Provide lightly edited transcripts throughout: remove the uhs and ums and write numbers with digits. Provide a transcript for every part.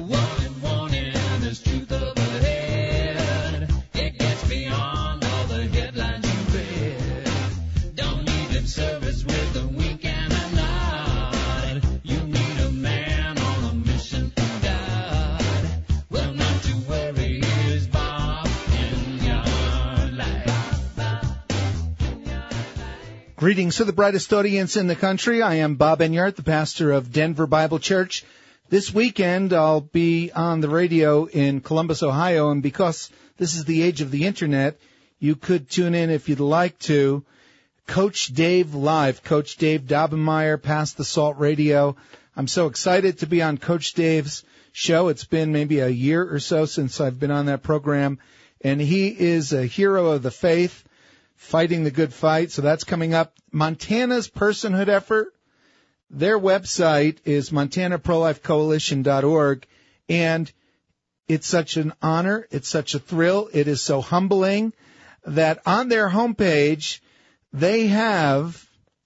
Warning, warning, there's truth up ahead. It gets beyond all the headlines you read. Don't need lip service with a wink and a nod. You need a man on a mission from God. Well, not to worry, here's Bob in your life. Greetings to the brightest audience in the country. I am Bob Enyart, the pastor of Denver Bible Church. This weekend, I'll be on the radio in Columbus, Ohio, and because this is the age of the Internet, you could tune in if you'd like to. Coach Dave Live, Coach Dave Daubenmire, Pass the Salt Radio. I'm so excited to be on Coach Dave's show. It's been maybe a year or so since I've been on that program, and he is a hero of the faith, fighting the good fight, so that's coming up. Montana's Personhood Effort. Their website is montanaprolifecoalition.org, and it's such an honor, it's such a thrill, it is so humbling that on their homepage they have,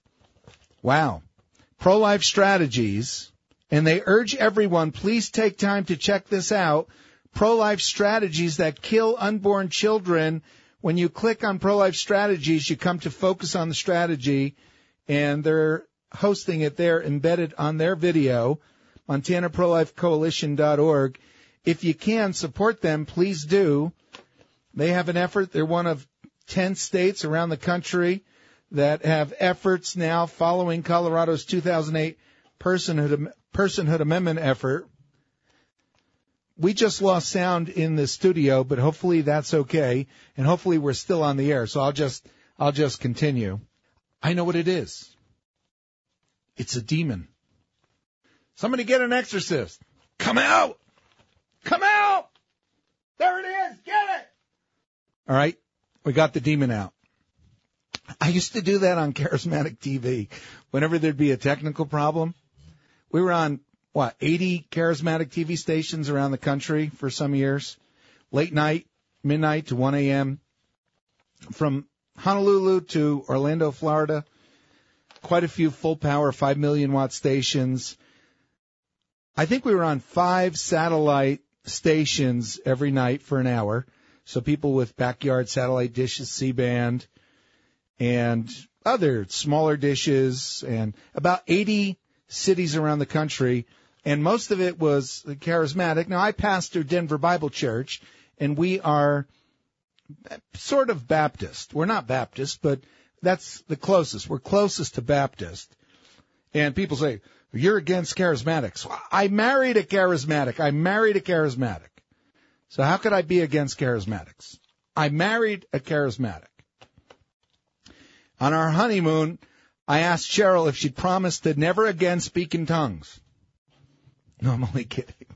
pro-life strategies, and they urge everyone, please take time to check this out, pro-life strategies that kill unborn children. When you click on pro-life strategies, you come to focus on the strategy, and they're hosting it there, embedded on their video, montanaprolifecoalition.org. If you can support them, please do. They have an effort. They're one of 10 states around the country that have efforts now following Colorado's 2008 Personhood Amendment effort. We just lost sound in the studio, but hopefully that's okay, and hopefully we're still on the air, so I'll just continue. I know what it is. It's a demon. Somebody get an exorcist. Come out! Come out! There it is! Get it! All right, we got the demon out. I used to do that on Charismatic TV. Whenever there'd be a technical problem, we were on, 80 Charismatic TV stations around the country for some years. Late night, midnight to 1 a.m. From Honolulu to Orlando, Florida. Quite a few full-power 5 million-watt stations. I think we were on 5 satellite stations every night for an hour. So people with backyard satellite dishes, C-band, and other smaller dishes, and about 80 cities around the country. And most of it was charismatic. Now, I pastor Denver Bible Church, and we are sort of Baptist. We're not Baptist, but that's the closest. We're closest to Baptist. And people say, you're against charismatics. I married a charismatic. So how could I be against charismatics? I married a charismatic. On our honeymoon, I asked Cheryl if she'd promised to never again speak in tongues. No, I'm only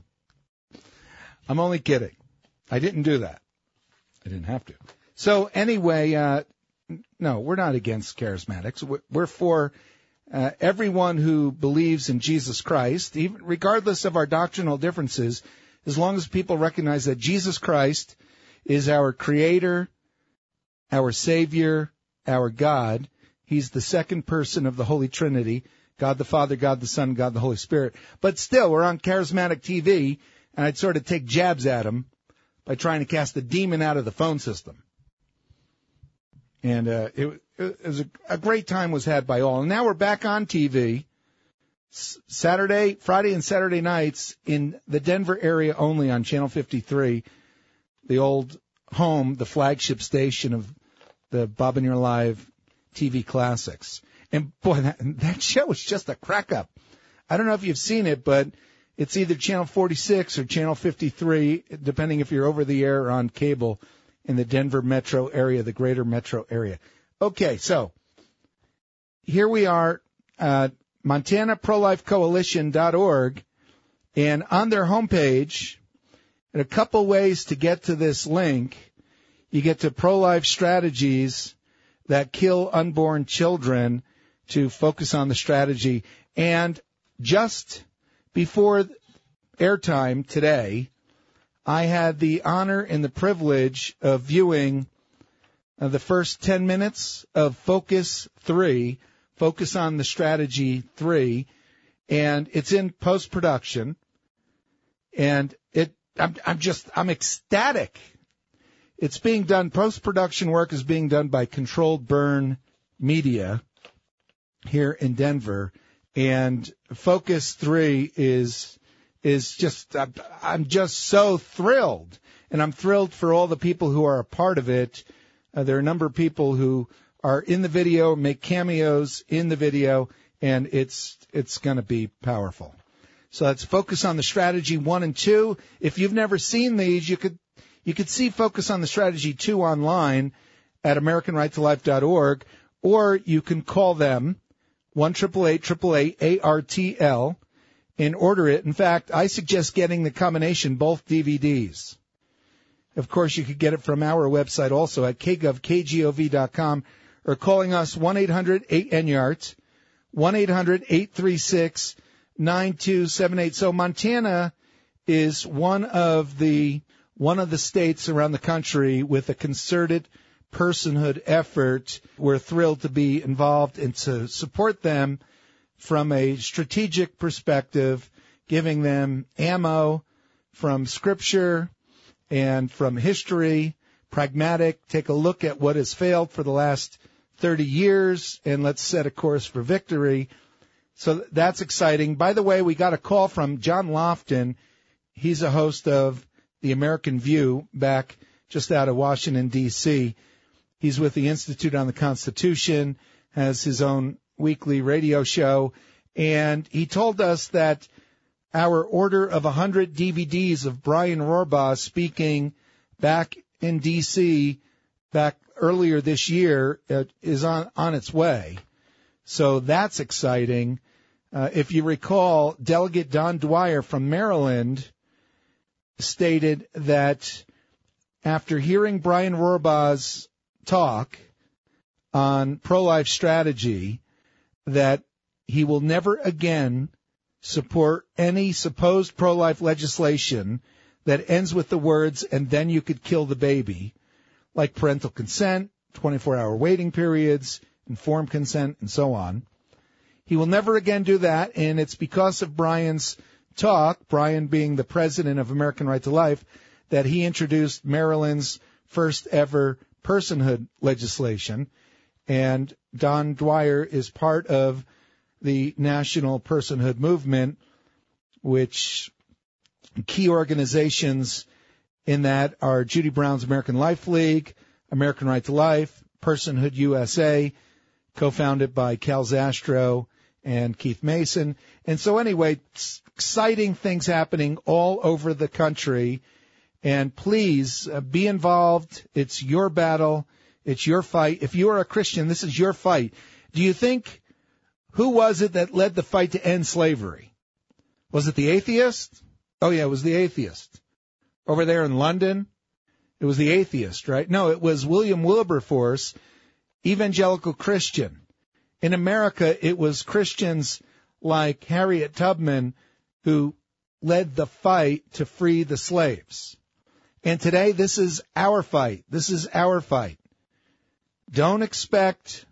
kidding. I didn't do that. I didn't have to. So anyway, no, we're not against charismatics. We're for everyone who believes in Jesus Christ, even regardless of our doctrinal differences, as long as people recognize that Jesus Christ is our Creator, our Savior, our God. He's the second person of the Holy Trinity, God the Father, God the Son, God the Holy Spirit. But still, we're on Charismatic TV, and I'd sort of take jabs at him by trying to cast the demon out of the phone system. And it was a great time was had by all. And now we're back on TV, Friday and Saturday nights in the Denver area only on Channel 53, the old home, the flagship station of the Bob and Your Live TV classics. And boy, that show is just a crack up. I don't know if you've seen it, but it's either Channel 46 or Channel 53, depending if you're over the air or on cable in the Denver metro area, the greater metro area. Okay, so here we are, MontanaProLifeCoalition.org, and on their homepage, in a couple ways to get to this link, you get to pro-life strategies that kill unborn children to focus on the strategy. And just before airtime today, I had the honor and the privilege of viewing the first 10 minutes of Focus 3, Focus on the Strategy 3, and it's in post-production. And I'm ecstatic. It's being done, post-production work is being done by Controlled Burn Media here in Denver. And Focus 3 is just, I'm just so thrilled. And I'm thrilled for all the people who are a part of it. There are a number of people who are in the video, make cameos in the video, and it's going to be powerful. So that's Focus on the Strategy 1 and 2. If you've never seen these, you could see Focus on the Strategy 2 online at AmericanRightToLife.org, or you can call them 1-888-ARTL and order it. In fact, I suggest getting the combination, both DVDs. Of course, you could get it from our website also at kgov.com, or calling us 1-800-8NYART, 1-800-836-9278. So Montana is one of the states around the country with a concerted personhood effort. We're thrilled to be involved and to support them from a strategic perspective, giving them ammo from Scripture and from history, pragmatic, take a look at what has failed for the last 30 years, and let's set a course for victory. So that's exciting. By the way, we got a call from John Lofton. He's a host of The American View back just out of Washington, D.C. He's with the Institute on the Constitution, has his own weekly radio show, and he told us that our order of 100 DVDs of Brian Rohrbaugh speaking back in D.C. back earlier this year is on its way. So that's exciting. If you recall, Delegate Don Dwyer from Maryland stated that after hearing Brian Rohrbaugh's talk on pro-life strategy, that he will never again support any supposed pro-life legislation that ends with the words, and then you could kill the baby, like parental consent, 24-hour waiting periods, informed consent, and so on. He will never again do that, and it's because of Brian's talk, Brian being the president of American Right to Life, that he introduced Maryland's first ever personhood legislation. And Don Dwyer is part of the National Personhood Movement, which key organizations in that are Judy Brown's American Life League, American Right to Life, Personhood USA, co-founded by Cal Zastro and Keith Mason. And so anyway, exciting things happening all over the country. And please be involved. It's your battle. It's your fight. If you are a Christian, this is your fight. Do you think, who was it that led the fight to end slavery? Was it the atheist? Oh, yeah, it was the atheist. Over there in London, it was the atheist, right? No, it was William Wilberforce, evangelical Christian. In America, it was Christians like Harriet Tubman who led the fight to free the slaves. And today, this is our fight. This is our fight. Don't expect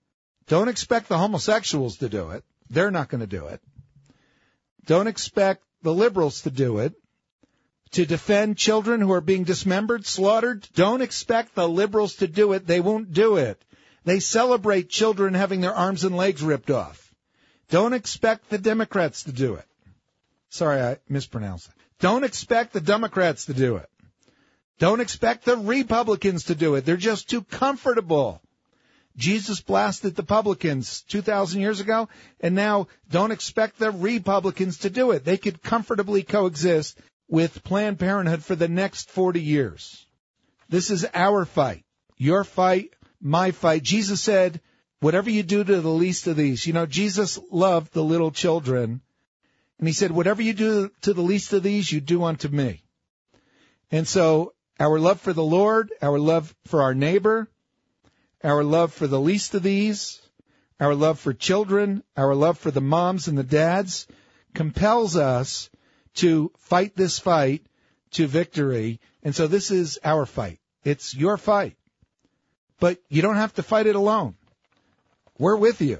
the homosexuals to do it. They're not going to do it. Don't expect the liberals to do it. To defend children who are being dismembered, slaughtered, don't expect the liberals to do it. They won't do it. They celebrate children having their arms and legs ripped off. Don't expect the Democrats to do it. Sorry, I mispronounced it. Don't expect the Democrats to do it. Don't expect the Republicans to do it. They're just too comfortable. Jesus blasted the publicans 2,000 years ago, and now don't expect the Republicans to do it. They could comfortably coexist with Planned Parenthood for the next 40 years. This is our fight. Your fight, my fight. Jesus said, whatever you do to the least of these. You know, Jesus loved the little children, and he said, whatever you do to the least of these, you do unto me. And so our love for the Lord, our love for our neighbor, our love for the least of these, our love for children, our love for the moms and the dads compels us to fight this fight to victory. And so this is our fight. It's your fight. But you don't have to fight it alone. We're with you.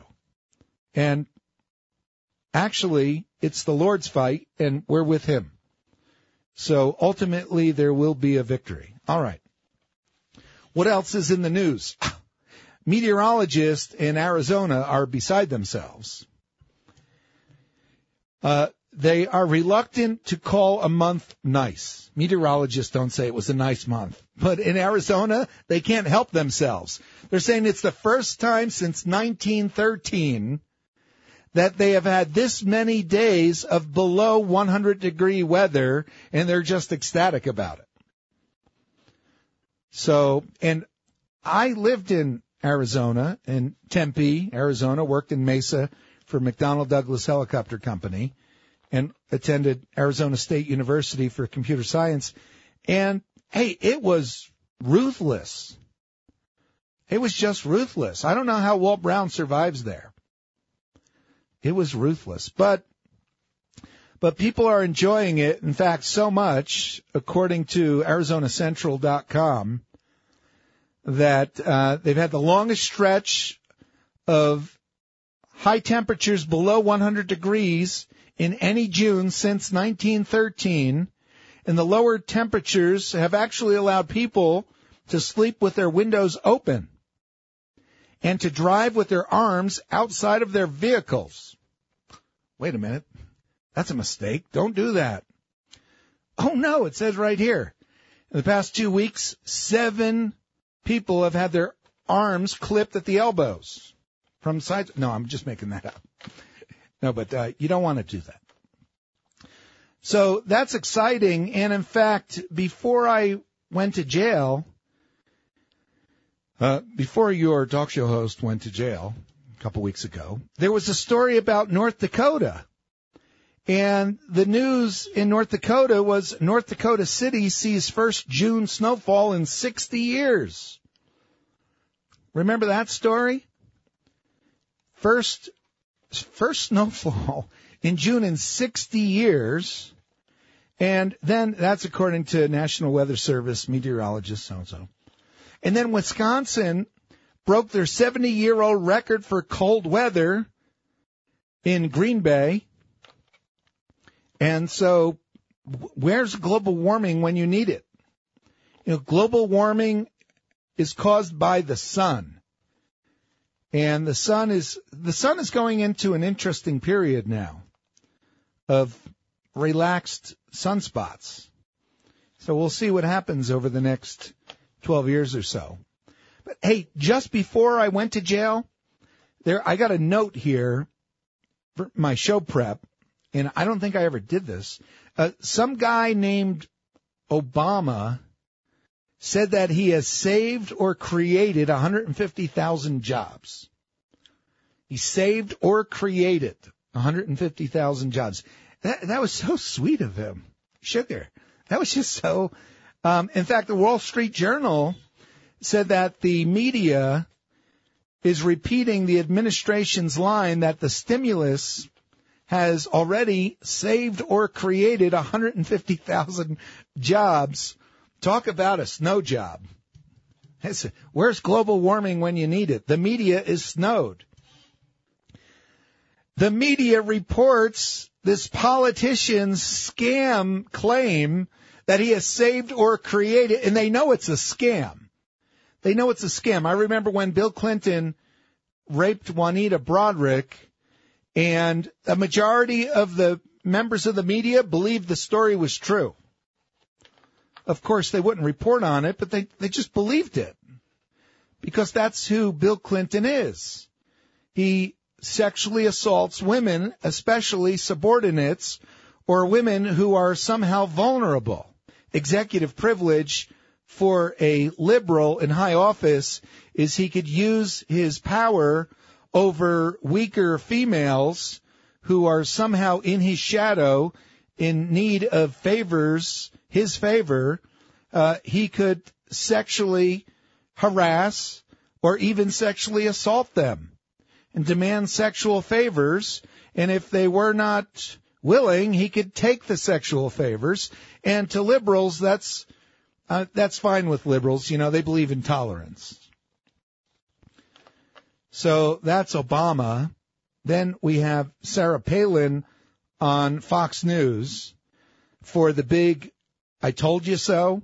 And actually, it's the Lord's fight, and we're with him. So ultimately, there will be a victory. All right. What else is in the news? Meteorologists in Arizona are beside themselves. They are reluctant to call a month nice. Meteorologists don't say it was a nice month. But in Arizona, they can't help themselves. They're saying it's the first time since 1913 that they have had this many days of below 100-degree weather, and they're just ecstatic about it. So, and I lived in Arizona, in Tempe, Arizona, worked in Mesa for McDonnell Douglas Helicopter Company, and attended Arizona State University for computer science. And, hey, it was ruthless. It was just ruthless. I don't know how Walt Brown survives there. It was ruthless. But people are enjoying it, in fact, so much, according to ArizonaCentral.com, that they've had the longest stretch of high temperatures below 100 degrees in any June since 1913, and the lower temperatures have actually allowed people to sleep with their windows open and to drive with their arms outside of their vehicles. Wait a minute. That's a mistake. Don't do that. Oh, no, it says right here. In the past 2 weeks, 7 people have had their arms clipped at the elbows from sides. No, I'm just making that up. No, but you don't want to do that. So that's exciting. And, in fact, before I went to jail, before your talk show host went to jail a couple weeks ago, there was a story about North Dakota. And the news in North Dakota was North Dakota City sees first June snowfall in 60 years. Remember that story? First snowfall in June in 60 years. And then that's according to National Weather Service meteorologist so-and-so. And then Wisconsin broke their 70-year-old record for cold weather in Green Bay. And so where's global warming when you need it? You know, global warming is caused by the sun. And the sun is going into an interesting period now of relaxed sunspots. So we'll see what happens over the next 12 years or so. But hey, just before I went to jail, I got a note here for my show prep, and I don't think I ever did this. Some guy named Obama said that he has saved or created 150,000 jobs. He saved or created 150,000 jobs. That was so sweet of him. Sugar. That was just so. In fact, the Wall Street Journal said that the media is repeating the administration's line that the stimulus has already saved or created 150,000 jobs. Talk about a snow job. Where's global warming when you need it? The media is snowed. The media reports this politician's scam claim that he has saved or created, and they know it's a scam. They know it's a scam. I remember when Bill Clinton raped Juanita Broaddrick, and a majority of the members of the media believed the story was true. Of course, they wouldn't report on it, but they just believed it because that's who Bill Clinton is. He sexually assaults women, especially subordinates or women who are somehow vulnerable. Executive privilege for a liberal in high office is he could use his power over weaker females who are somehow in his shadow in need of favors, his favor. He could sexually harass or even sexually assault them and demand sexual favors. And if they were not willing, he could take the sexual favors. And to liberals, that's fine with liberals. You know, they believe in tolerance. So that's Obama. Then we have Sarah Palin on Fox News for the big I told you so.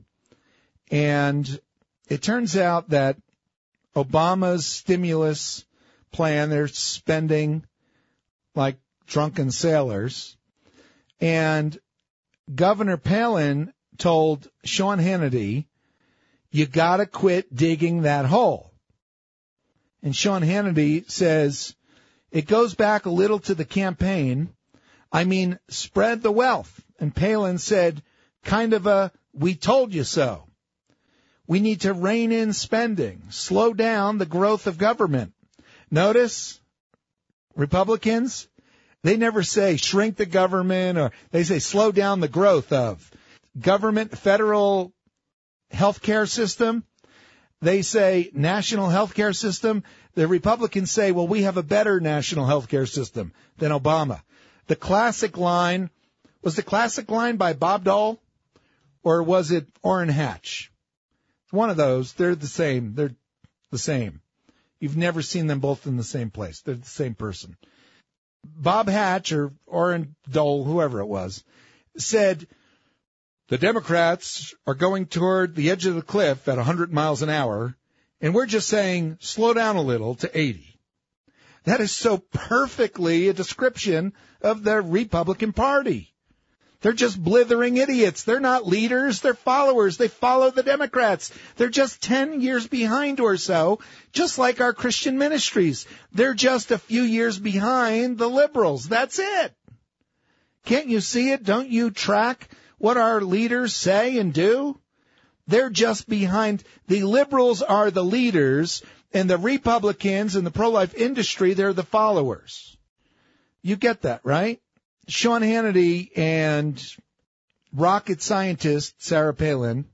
And it turns out that Obama's stimulus plan, they're spending like drunken sailors. And Governor Palin told Sean Hannity, you got to quit digging that hole. And Sean Hannity says, it goes back a little to the campaign. I mean, spread the wealth. And Palin said, kind of a, we told you so. We need to rein in spending, slow down the growth of government. Notice, Republicans, they never say shrink the government, or they say slow down the growth of government, federal health care system. They say national health care system. The Republicans say, well, we have a better national health care system than Obama. The classic line, was the classic line by Bob Dole, or was it Orrin Hatch? One of those. They're the same. They're the same. You've never seen them both in the same place. They're the same person. Bob Hatch, or Orrin Dole, whoever it was, said, the Democrats are going toward the edge of the cliff at 100 miles an hour, and we're just saying slow down a little to 80. That is so perfectly a description of the Republican Party. They're just blithering idiots. They're not leaders. They're followers. They follow the Democrats. They're just 10 years behind or so, just like our Christian ministries. They're just a few years behind the liberals. That's it. Can't you see it? Don't you track what our leaders say and do? They're just behind. The liberals are the leaders, and the Republicans and the pro-life industry, they're the followers. You get that, right? Sean Hannity and rocket scientist Sarah Palin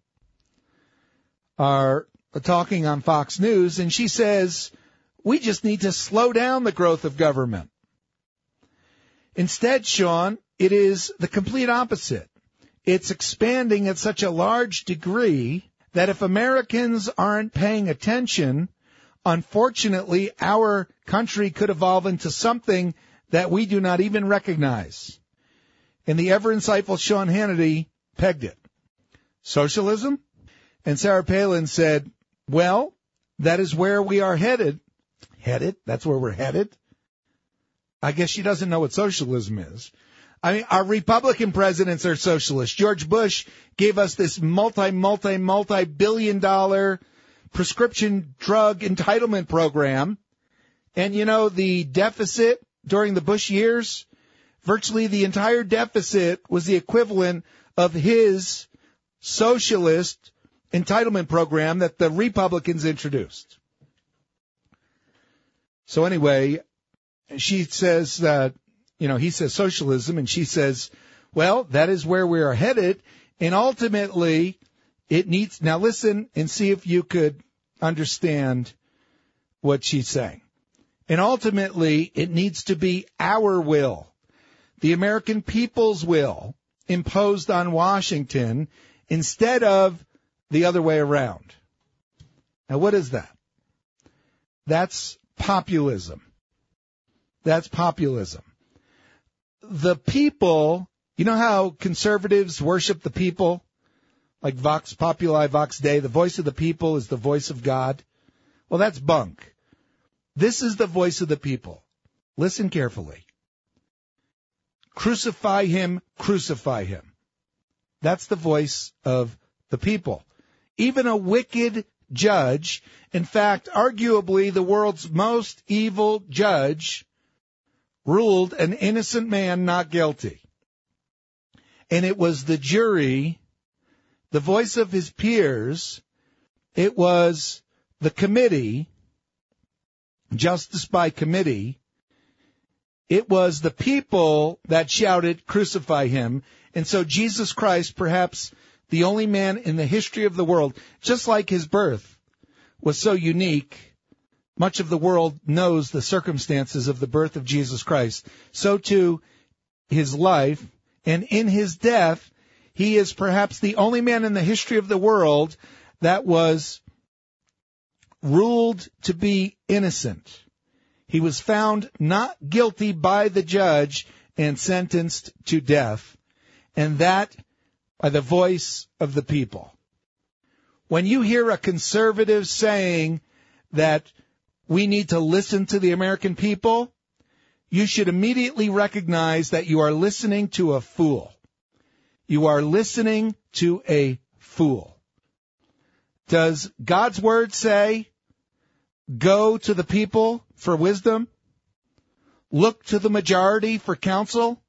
are talking on Fox News, and she says, we just need to slow down the growth of government. Instead, Sean, it is the complete opposite. It's expanding at such a large degree that if Americans aren't paying attention, unfortunately, our country could evolve into something that we do not even recognize. And the ever-insightful Sean Hannity pegged it. Socialism? And Sarah Palin said, well, that is where we are headed. Headed? That's where we're headed? I guess she doesn't know what socialism is. I mean, our Republican presidents are socialists. George Bush gave us this multi-billion dollar prescription drug entitlement program. And, you know, the deficit during the Bush years, virtually the entire deficit was the equivalent of his socialist entitlement program that the Republicans introduced. So anyway, she says that, he says socialism, and she says, well, that is where we are headed, and ultimately it needs, now listen and see if you could understand what she's saying. And ultimately it needs to be our will, the American people's will, imposed on Washington instead of the other way around. Now, what is that? That's populism. That's populism. The people, you know how conservatives worship the people? Like Vox Populi, Vox Dei, the voice of the people is the voice of God. Well, that's bunk. This is the voice of the people. Listen carefully. Crucify him, crucify him. That's the voice of the people. Even a wicked judge, in fact, arguably the world's most evil judge, ruled an innocent man not guilty. And it was the jury, the voice of his peers, it was the committee, justice by committee, it was the people that shouted, crucify him. And so Jesus Christ, perhaps the only man in the history of the world, just like his birth was so unique, much of the world knows the circumstances of the birth of Jesus Christ. So too his life, and in his death, he is perhaps the only man in the history of the world that was ruled to be innocent. He was found not guilty by the judge and sentenced to death. And that by the voice of the people. When you hear a conservative saying that we need to listen to the American people, you should immediately recognize that you are listening to a fool. You are listening to a fool. Does God's word say, go to the people for wisdom? Look to the majority for counsel?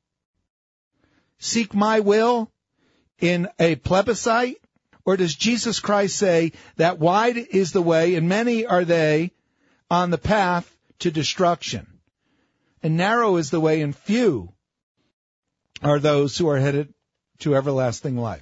Seek my will in a plebiscite? Or does Jesus Christ say that wide is the way and many are they on the path to destruction? And narrow is the way and few are those who are headed to everlasting life.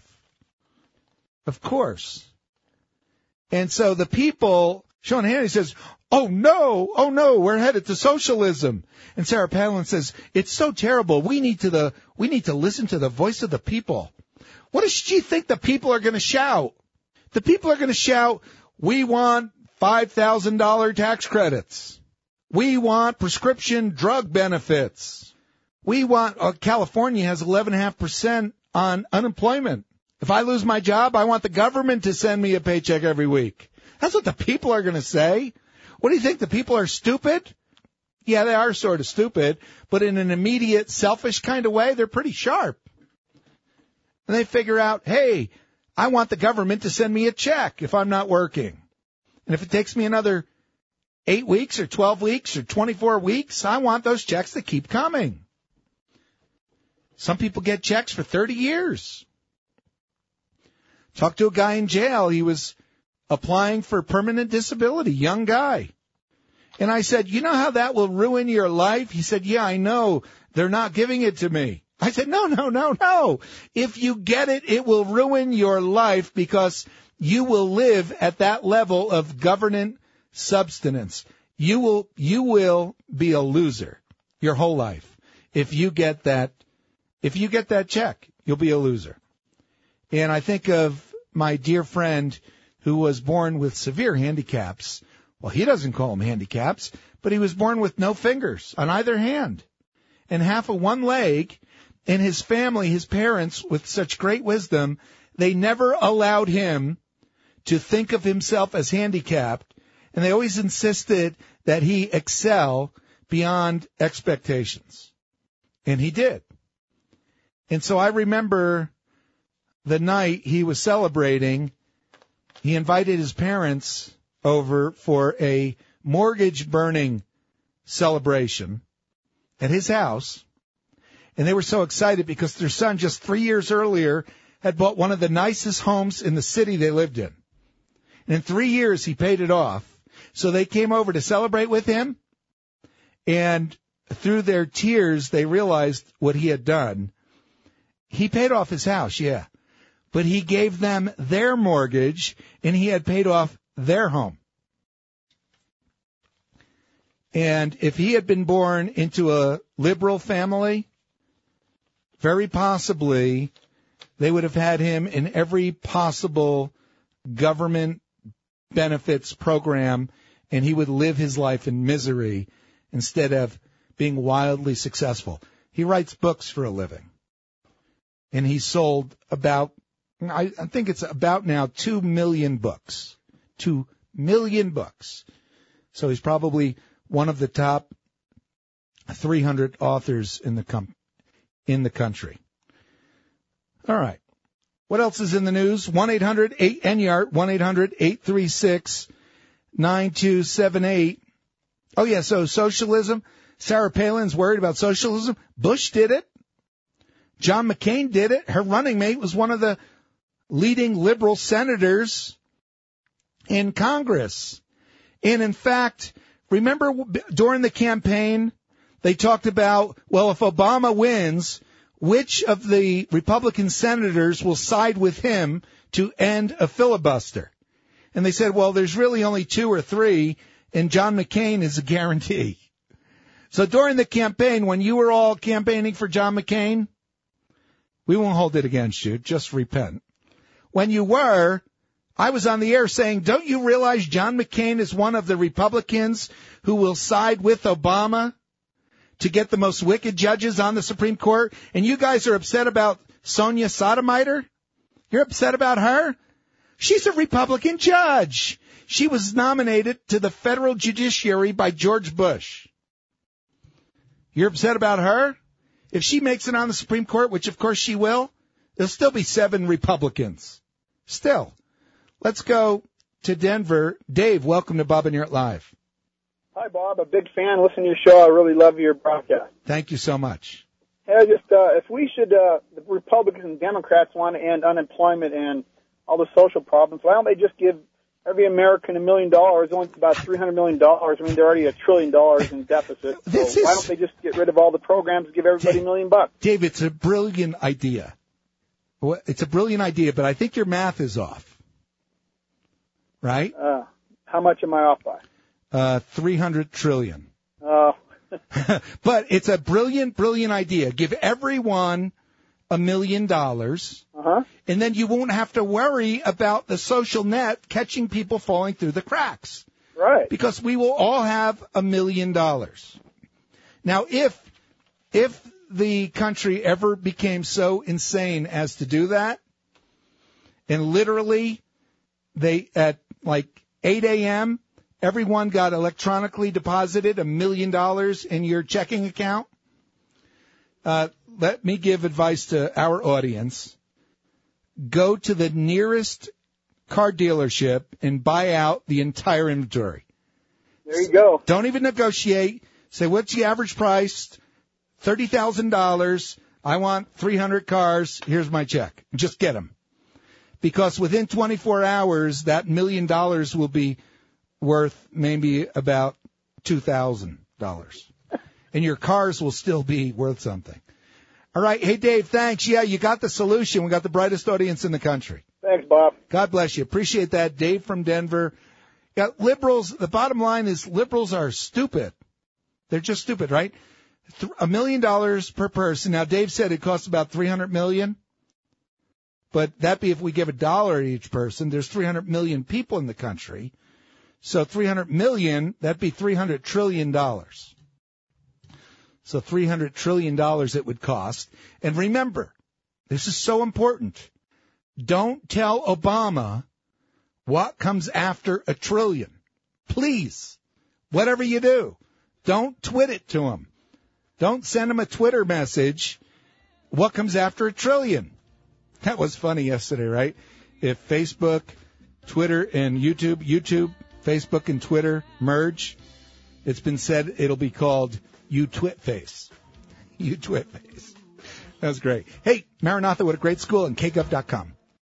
Of course. And so the people, Sean Hannity says, oh no, we're headed to socialism. And Sarah Palin says, it's so terrible. We need to listen to the voice of the people. What does she think the people are going to shout? The people are going to shout, we want $5,000 tax credits. We want prescription drug benefits. We want, California has 11.5% on unemployment. If I lose my job, I want the government to send me a paycheck every week. That's what the people are going to say. What do you think? The people are stupid? Yeah, they are sort of stupid, but in an immediate, selfish kind of way, they're pretty sharp. And they figure out, hey, I want the government to send me a check if I'm not working. And if it takes me another 8 weeks or 12 weeks or 24 weeks, I want those checks to keep coming. Some people get checks for 30 years. Talked to a guy in jail. He was applying for permanent disability, young guy. And I said, you know how that will ruin your life? He said, yeah, I know. They're not giving it to me. I said, no. If you get it, it will ruin your life because you will live at that level of government subsistence. You will be a loser your whole life. If you get that check, you'll be a loser. And I think of my dear friend who was born with severe handicaps. Well, he doesn't call them handicaps, but he was born with no fingers on either hand and half of one leg. And his family, his parents, with such great wisdom, they never allowed him to think of himself as handicapped. And they always insisted that he excel beyond expectations. And he did. And so I remember the night he was celebrating, he invited his parents over for a mortgage burning celebration at his house. And they were so excited because their son just 3 years earlier had bought one of the nicest homes in the city they lived in. And in 3 years, he paid it off. So they came over to celebrate with him. And through their tears, they realized what he had done. He paid off his house, yeah. But he gave them their mortgage, and he had paid off their home. And if he had been born into a liberal family, very possibly they would have had him in every possible government benefits program, and he would live his life in misery instead of being wildly successful. He writes books for a living, and he sold about, I think it's about now 2 million books. 2 million books. So he's probably one of the top 300 authors in the country. All right. What else is in the news? 1-800-8-NYARD, 1-800-836-9278. Oh, yeah, so socialism. Sarah Palin's worried about socialism. Bush did it. John McCain did it. Her running mate was one of the leading liberal senators in Congress. And, in fact, remember during the campaign, they talked about, well, if Obama wins, which of the Republican senators will side with him to end a filibuster? And they said, well, there's really only 2 or 3, and John McCain is a guarantee. So during the campaign, when you were all campaigning for John McCain, we won't hold it against you. Just repent. When you were, I was on the air saying, don't you realize John McCain is one of the Republicans who will side with Obama to get the most wicked judges on the Supreme Court? And you guys are upset about Sonia Sotomayor? You're upset about her? She's a Republican judge. She was nominated to the federal judiciary by George Bush. You're upset about her? If she makes it on the Supreme Court, which of course she will, there'll still be 7 Republicans. Still. Let's go to Denver. Dave, welcome to Bob and You're Live. Hi, Bob. A big fan. Listen to your show. I really love your broadcast. Thank you so much. Hey, if we should, the Republicans and Democrats want to end unemployment and all the social problems, why don't they just give every American $1 million? Only about $300 million. I mean, they're already $1 trillion in deficit. So why don't they just get rid of all the programs and give everybody $1 million? Dave, it's a brilliant idea. It's a brilliant idea, but I think your math is off. Right? How much am I off by? 300 trillion. Oh. But it's a brilliant idea. Give everyone $1 million, and then you won't have to worry about the social net catching people falling through the cracks. Right. Because we will all have $1 million. Now, if the country ever became so insane as to do that, and literally they at like 8 a.m., everyone got electronically deposited $1 million in your checking account. Let me give advice to our audience. Go to the nearest car dealership and buy out the entire inventory. There you go. Don't even negotiate. Say, what's the average price? $30,000. I want 300 cars. Here's my check. Just get them. Because within 24 hours, that $1 million will be worth maybe about $2,000. And your cars will still be worth something. All right. Hey, Dave, thanks. Yeah, you got the solution. We got the brightest audience in the country. Thanks, Bob. God bless you. Appreciate that. Dave from Denver. Yeah, liberals, the bottom line is liberals are stupid. They're just stupid, right? $1 million per person. Now, Dave said it costs about $300 million. But that'd be if we give $1 to each person. There's 300 million people in the country. So 300 million, that'd be $300 trillion. So $300 trillion it would cost. And remember, this is so important. Don't tell Obama what comes after $1 trillion. Please, whatever you do, don't tweet it to him. Don't send him a Twitter message. What comes after $1 trillion? That was funny yesterday, right? If Facebook, Twitter, and YouTube, Facebook, and Twitter merge, it's been said it'll be called You Twit Face. You Twit Face. That was great. Hey, Maranatha, what a great school, and KGov.com.